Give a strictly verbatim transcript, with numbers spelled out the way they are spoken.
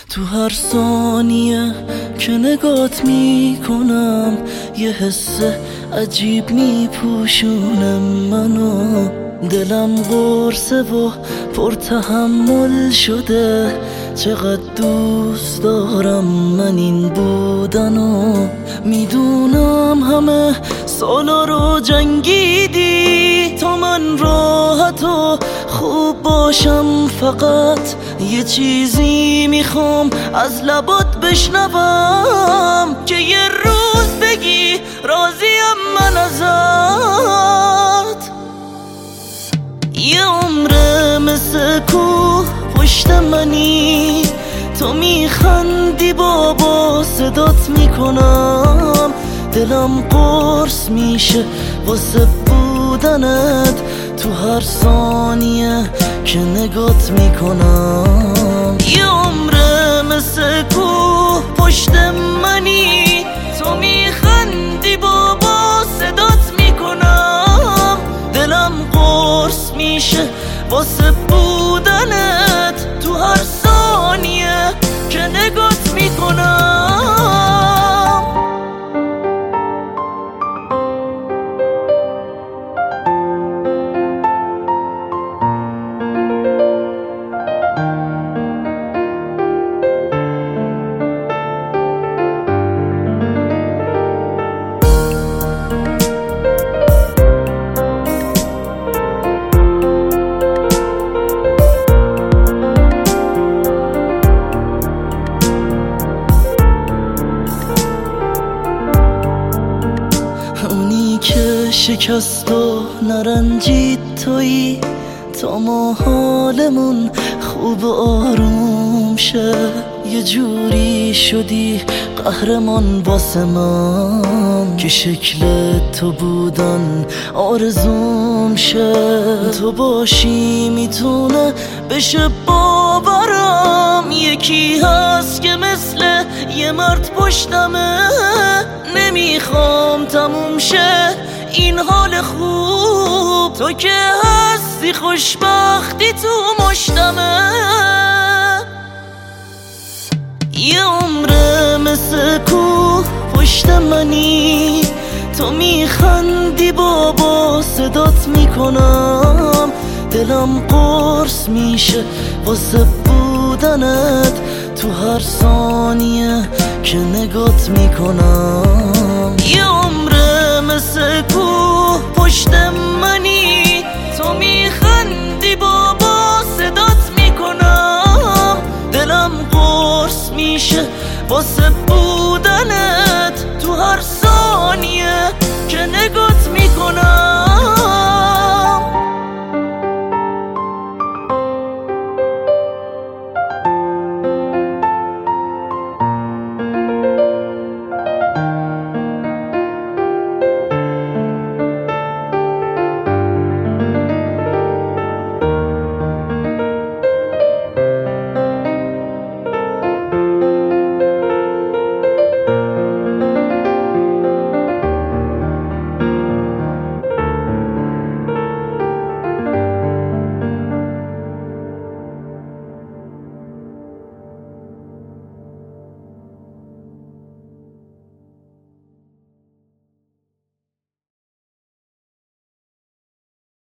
تو هر ثانیه که نگات میکنم یه حس عجیب میپوشونم منو. دلم قرصه و پر تحمل شده، چقدر دوست دارم من این بودنو. میدونم همه سالا رو جنگیدی تا من راحت و خوب باشم، فقط یه چیزی میخوام از لبات بشنوم که یه روز بگی راضیم من ازت. یه عمره مثل کوه پشت منی، تو میخندی بابا صدات میکنم. دلم قرص میشه واسه بودنت تو هر ثانیه که نگات میکنم. یه عمره مثل کوه پشت منی، تو میخندی بابا صدات میکنم. دلم قرص میشه واسه بودنت تو هر ثانیه که نگات میکنم. شکست و نرنجید تویی تا ما حالمون خوب و آروم شه. یه جوری شدی قهرمان واسه من که شکل تو بودن آرزوم شه. تو باشی میتونه بشه باورم، یکی هست که مثل یه مرد پشتمه. نمیخوام تموم شه این حال خوب، تو که هستی خوشبختی تو مشتمه. یه عمره مثل کوه پشت منی، تو میخندی بابا صدات میکنم. دلم قرص میشه واسه بودنت تو هر ثانیه که نگات میکنم. یه عمره مثل کوه پشت منی، تو میخندی بابا صدات میکنم. دلم قرص میشه واسه بود